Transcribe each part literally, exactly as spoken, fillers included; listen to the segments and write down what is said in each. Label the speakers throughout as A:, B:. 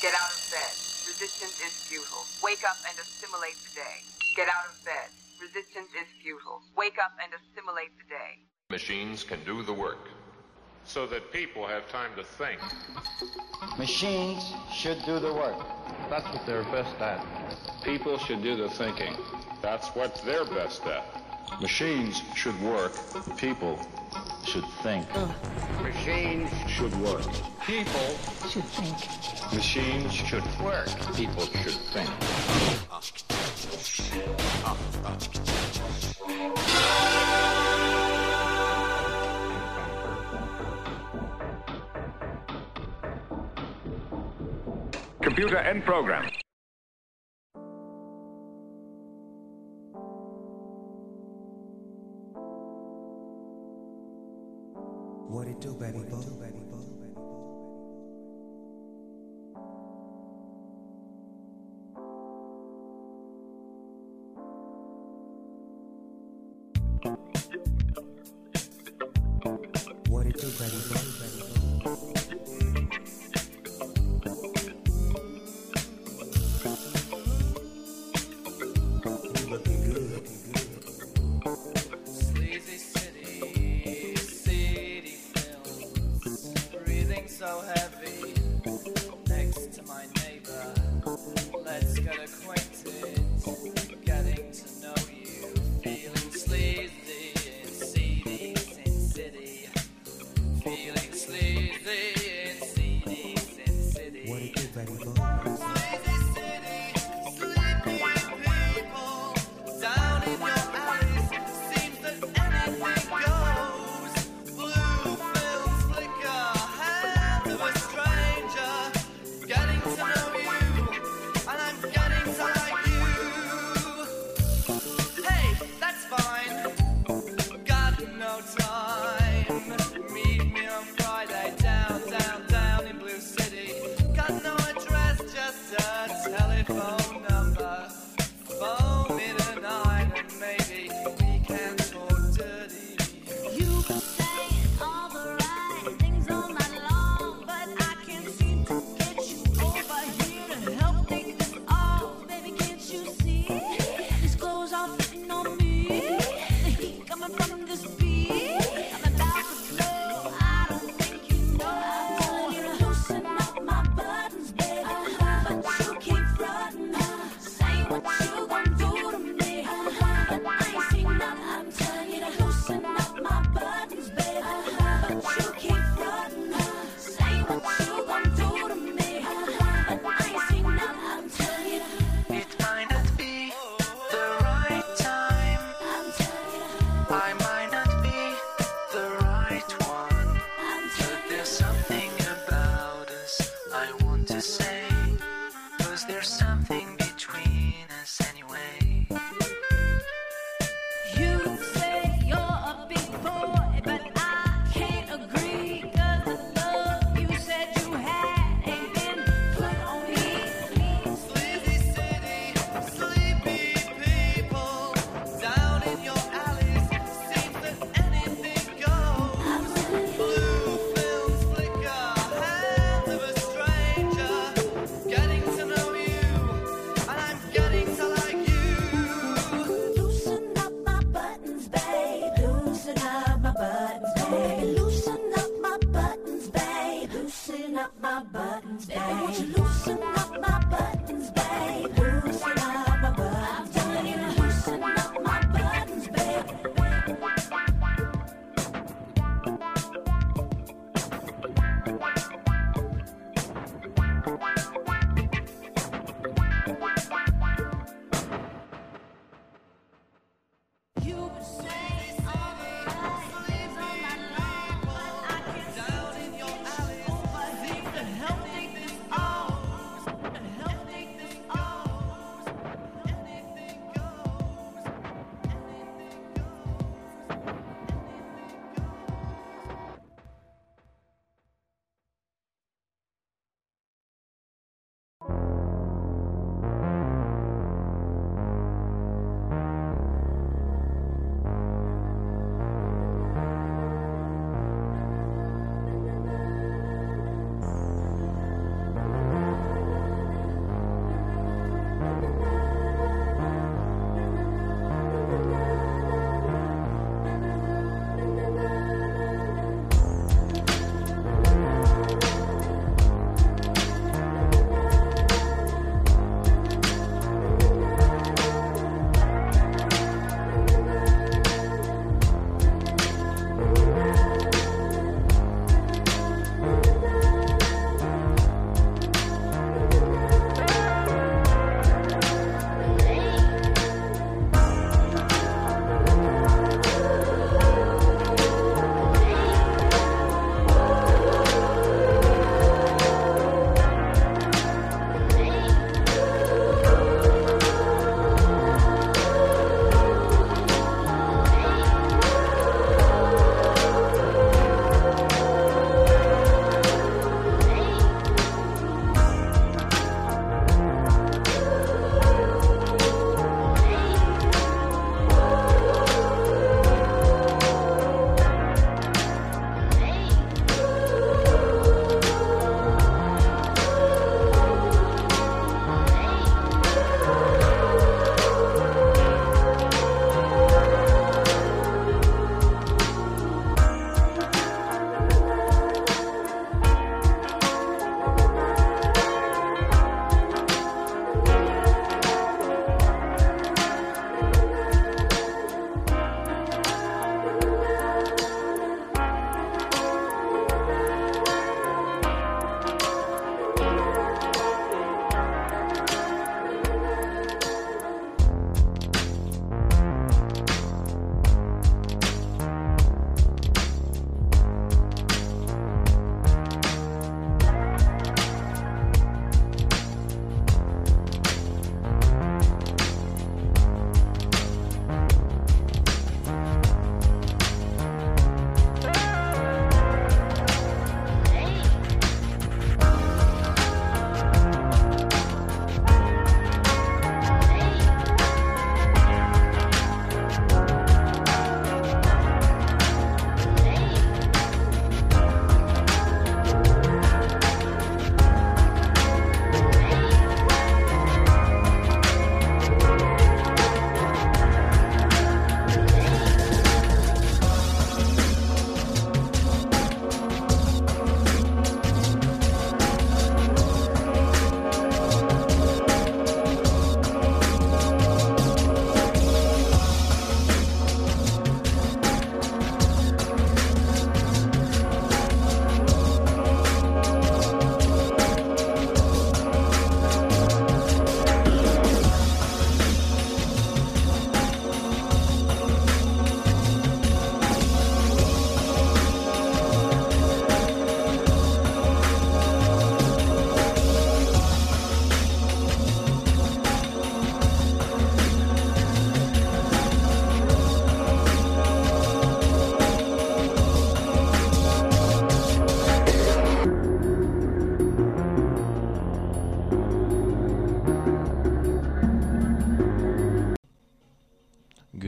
A: Get out of bed. Resistance is futile. Wake up and assimilate the day. Get out of bed. Resistance is futile. Wake up and assimilate the day.
B: Machines can do the work, so that people have time to think.
C: Machines should do the work.
D: That's what they're best at.
B: People should do the thinking. That's what they're best at.
E: Machines should work. People should think.
C: Uh.
E: Machines should work.
C: People should think.
E: Machines should work. People should think.
F: Computer end program.
G: What it do, baby boo? What it do, baby boo?
H: So heavy next to my neighbor. Let's get acquainted, getting to know you. Feeling sleazy in seedy Sin City. Feeling sleazy in seedy Sin City.
G: What it do, baby boo?
H: Sleazy city, sleepy people down in your alleys. Seems that anything goes. Blue films flicker. A stranger, getting to know you, and I'm getting to like you. Hey, that's fine. Got no time. Meet me on Friday, down, down, down in Blue City. Got no address, just a telephone number. Phone me tonight, and maybe we can talk dirty.
I: You've been saying all the right things all night long.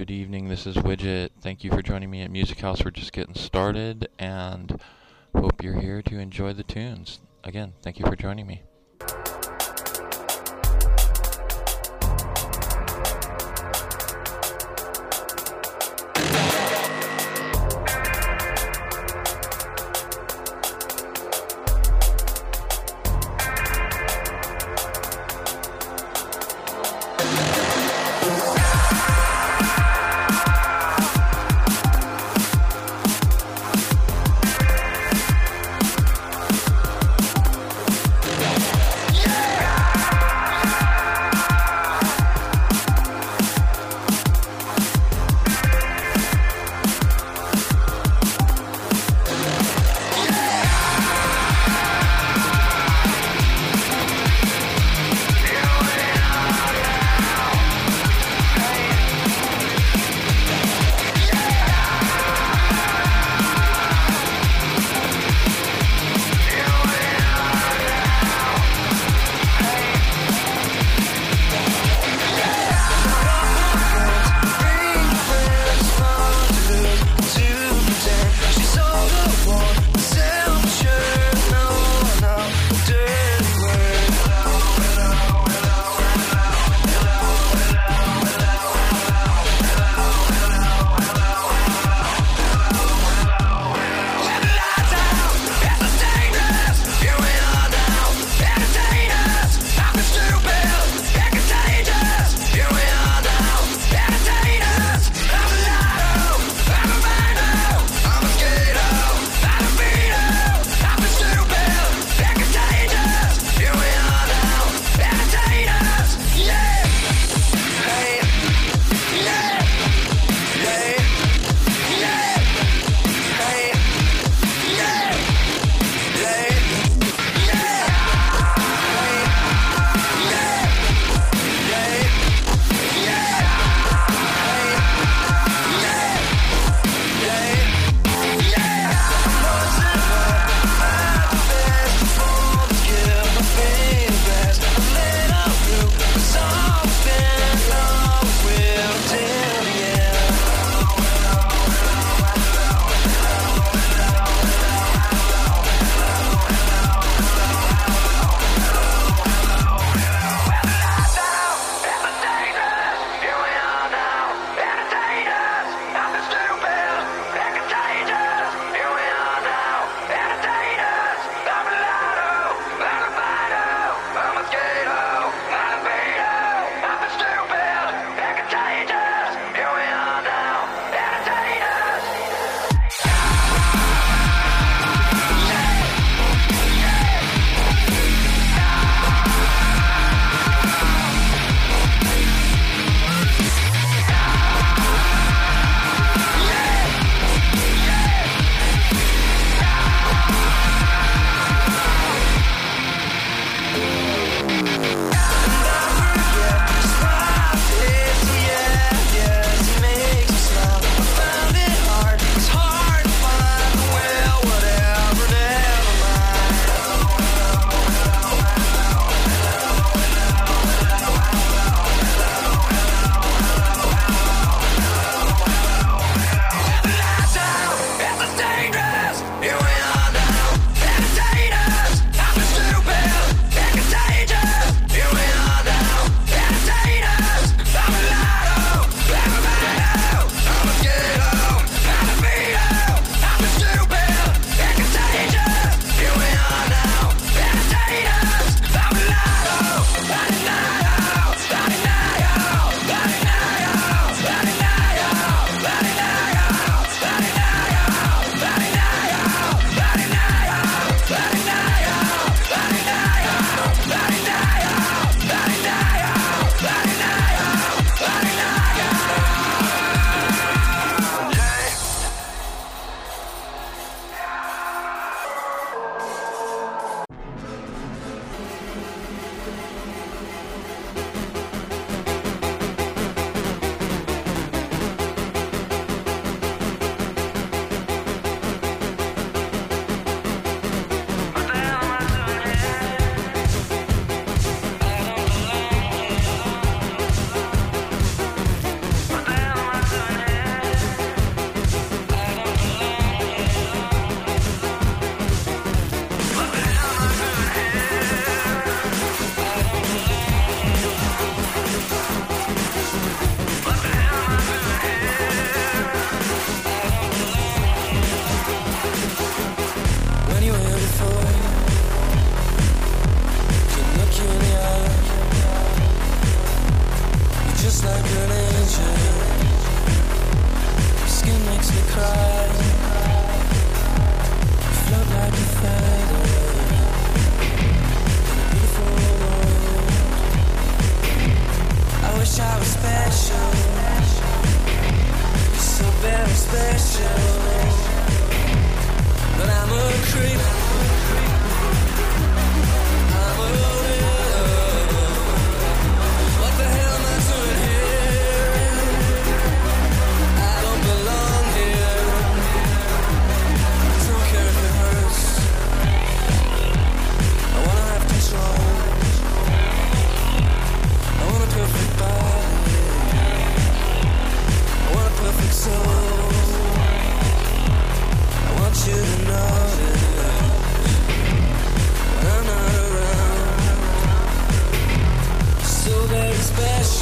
J: good evening. This is Widget. Thank you for joining me at Music House. We're just getting started, and hope you're here to enjoy the tunes. Again, thank you for joining me.
H: Yeah.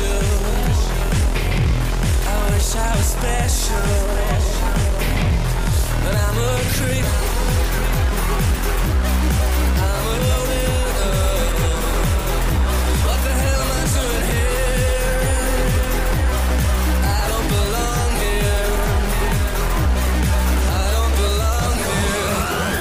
H: special. I wish I was special, but I'm a creep. I'm a winner. What the hell am I doing here? I don't belong here. I don't belong here.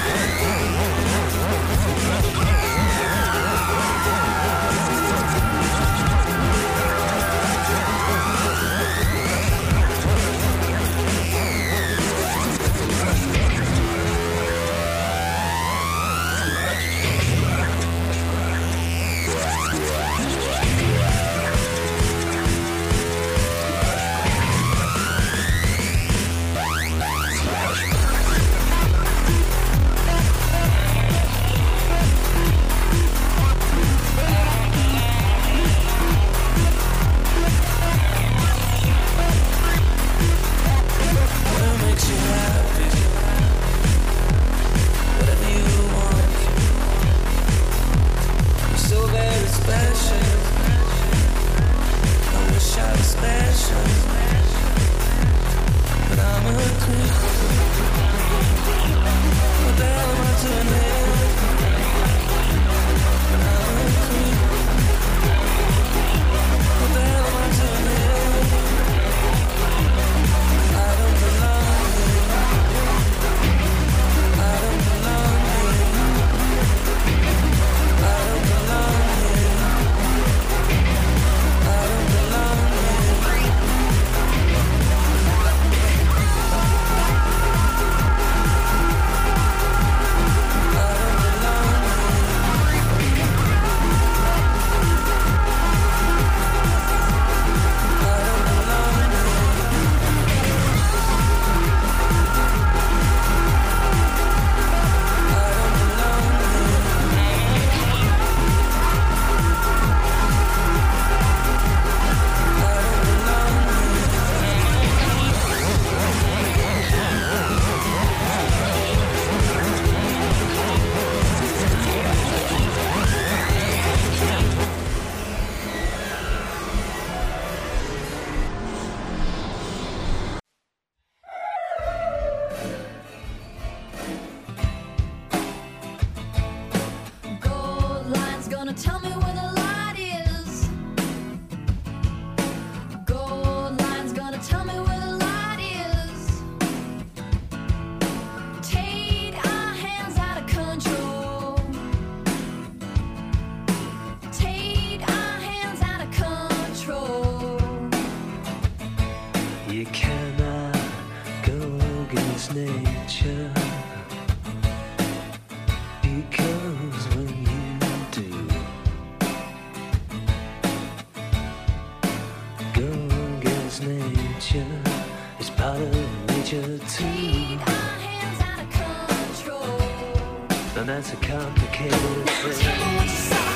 H: What makes you happy? Whatever you want. You're so very special. I wish I was special, but I'm a creep. What the hell am I doing here? I'm a creep. What the hell am I doing here? I don't belong here. I don't belong here. I don't belong here. I don't belong here.
I: Gold line's gonna tell me where the light is. Gold line's gonna tell me where the light is. Take our hands out of control. Take our hands out of control.
H: You cannot go against nature, because when you do, go against nature, it's part of nature too.
I: Take our hands out of control.
H: And that's a complicated
I: Now
H: thing.
I: tell me what you saw.